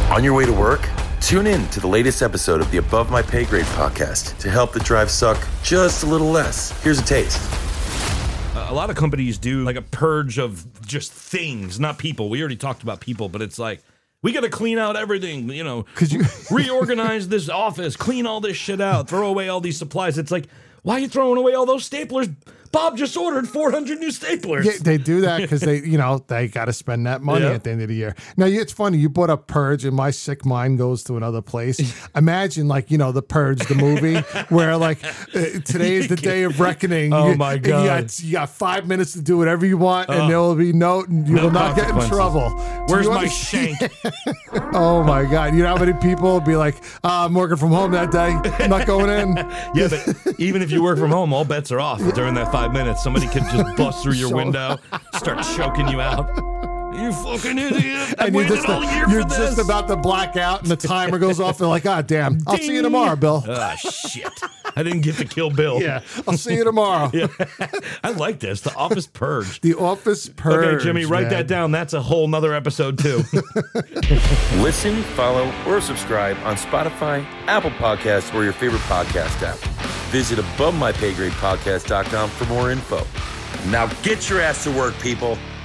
On your way to work, tune in to the latest episode of the Above My Pay Grade podcast to help the drive suck just a little less. Here's a taste. A lot of companies do like a purge of just things, not people. We already talked about people, but it's like, we got to clean out everything, reorganize this office, clean all this shit out, throw away all these supplies. It's like, why are you throwing away all those staplers? Bob just ordered 400 new staplers. Yeah, they do that because they got to spend that money at the end of the year. Now, it's funny. You brought up Purge, and my sick mind goes to another place. Imagine, the Purge, the movie, where today is the day of reckoning. Oh my God! You got 5 minutes to do whatever you want, and there will be you will not get in trouble. Where's my shank? Oh my God! You know how many people will be like, "I'm working from home that day. I'm not going in." Yeah, but even if you work from home, all bets are off during that 5 minutes. Somebody could just bust through your window, start choking you out. You fucking idiot. I waited all year for this. You're just about to black out, and the timer goes off. And like, God damn. I'll see you tomorrow, Bill. Ah, shit. I didn't get to kill Bill. Yeah. I'll see you tomorrow. Yeah. I like this. The Office Purge. The Office Purge. Okay, Jimmy, write that down. That's a whole nother episode, too. Listen, follow, or subscribe on Spotify, Apple Podcasts, or your favorite podcast app. Visit AboveMyPayGradePodcast.com for more info. Now get your ass to work, people.